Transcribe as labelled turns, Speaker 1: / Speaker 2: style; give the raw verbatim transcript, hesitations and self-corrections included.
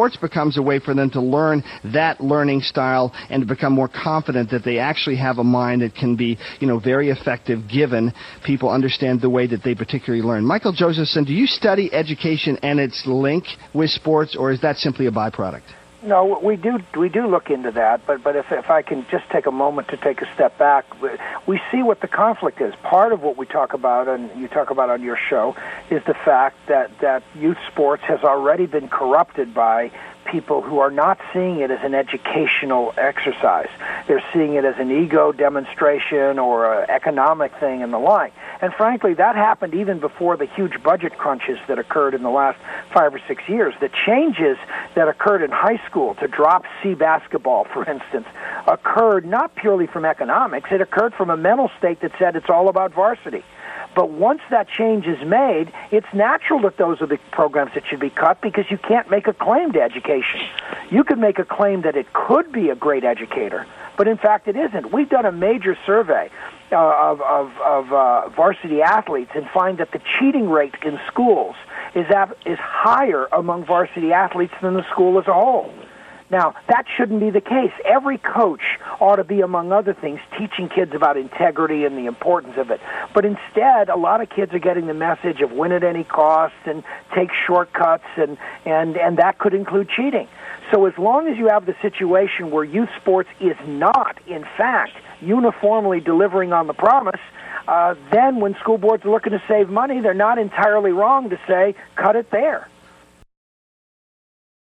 Speaker 1: sports becomes a way for them to learn that learning style and to become more confident that they actually have a mind that can be, you know, very effective given people understand the way that they particularly learn. Michael Josephson, do you study education and its link with sports, or is that simply a byproduct?
Speaker 2: No, we do we do look into that, but but if if I can just take a moment to take a step back, we see what the conflict is. Part of what we talk about, and you talk about on your show, is the fact that, that youth sports has already been corrupted by people who are not seeing it as an educational exercise. They're seeing it as an ego demonstration or an economic thing and the like. And frankly, that happened even before the huge budget crunches that occurred in the last five or six years. The changes that occurred in high school to drop C basketball, for instance, occurred not purely from economics. It occurred from a mental state that said it's all about varsity. But once that change is made, it's natural that those are the programs that should be cut because you can't make a claim to education. You could make a claim that it could be a great educator, but in fact it isn't. We've done a major survey uh, of, of, of uh, varsity athletes and find that the cheating rate in schools is, ab- is higher among varsity athletes than the school as a whole. Now, that shouldn't be the case. Every coach ought to be, among other things, teaching kids about integrity and the importance of it. But instead, a lot of kids are getting the message of win at any cost and take shortcuts, and, and, and that could include cheating. So as long as you have the situation where youth sports is not, in fact, uniformly delivering on the promise, uh, then when school boards are looking to save money, they're not entirely wrong to say, cut it there.